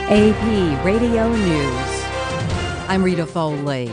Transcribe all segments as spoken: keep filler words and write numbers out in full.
A P Radio News. I'm Rita Foley.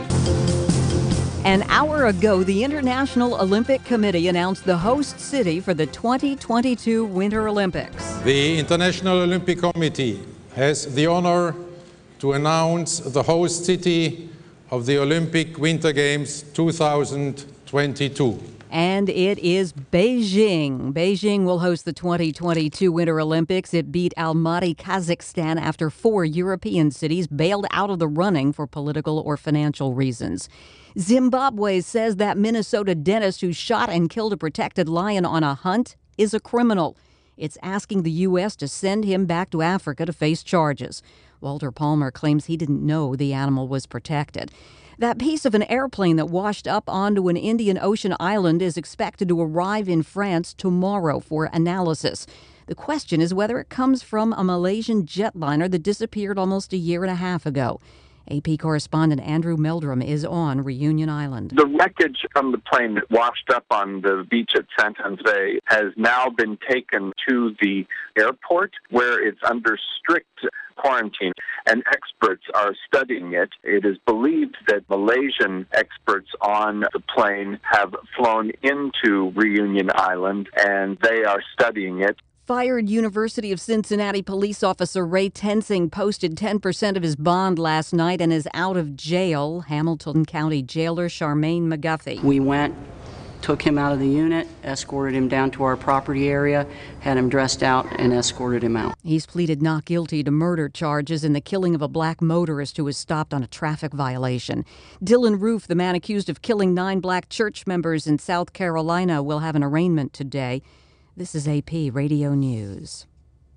An hour ago, the International Olympic Committee announced the host city for the twenty twenty-two Winter Olympics. The International Olympic Committee has the honor to announce the host city of the Olympic Winter Games two thousand twenty-two. And it is Beijing. Beijing will host the twenty twenty-two Winter Olympics. It beat Almaty, Kazakhstan after four European cities bailed out of the running for political or financial reasons. Zimbabwe says that Minnesota dentist who shot and killed a protected lion on a hunt is a criminal. It's asking the U S to send him back to Africa to face charges. Walter Palmer claims he didn't know the animal was protected. That piece of an airplane that washed up onto an Indian Ocean island is expected to arrive in France tomorrow for analysis. The question is whether it comes from a Malaysian jetliner that disappeared almost a year and a half ago. A P correspondent Andrew Meldrum is on Reunion Island. The wreckage from the plane that washed up on the beach at Saint-Anne Bay has now been taken to the airport where it's under strict quarantine, and experts are studying it. It is believed that Malaysian experts on the plane have flown into Reunion Island, and they are studying it. Fired University of Cincinnati police officer Ray Tensing posted ten percent of his bond last night and is out of jail. Hamilton County jailer Charmaine McGuffey. We went, took him out of the unit, escorted him down to our property area, had him dressed out, and escorted him out. He's pleaded not guilty to murder charges in the killing of a black motorist who was stopped on a traffic violation. Dylan Roof, the man accused of killing nine black church members in South Carolina, will have an arraignment today. This is A P Radio News.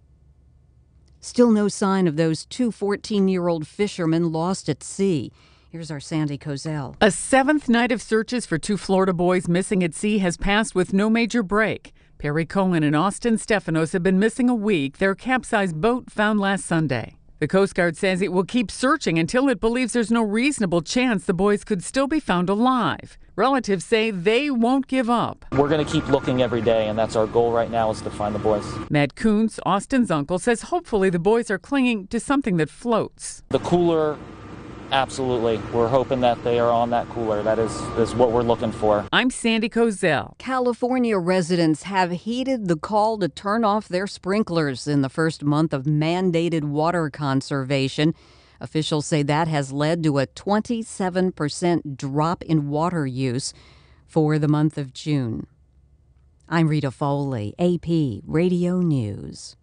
Still no sign of those two fourteen-year-old fishermen lost at sea. Here's our Sandy Kozel. A seventh night of searches for two Florida boys missing at sea has passed with no major break. Perry Cohen and Austin Stefanos have been missing a week. Their capsized boat found last Sunday. The Coast Guard says it will keep searching until it believes there's no reasonable chance the boys could still be found alive. Relatives say they won't give up. We're going to keep looking every day, and that's our goal right now, is to find the boys. Matt Kuntz, Austin's uncle, says hopefully the boys are clinging to something that floats. The cooler, absolutely. We're hoping that they are on that cooler. That is, is what we're looking for. I'm Sandy Kozel. California residents have heeded the call to turn off their sprinklers in the first month of mandated water conservation. Officials say that has led to a twenty-seven percent drop in water use for the month of June. I'm Rita Foley, A P Radio News.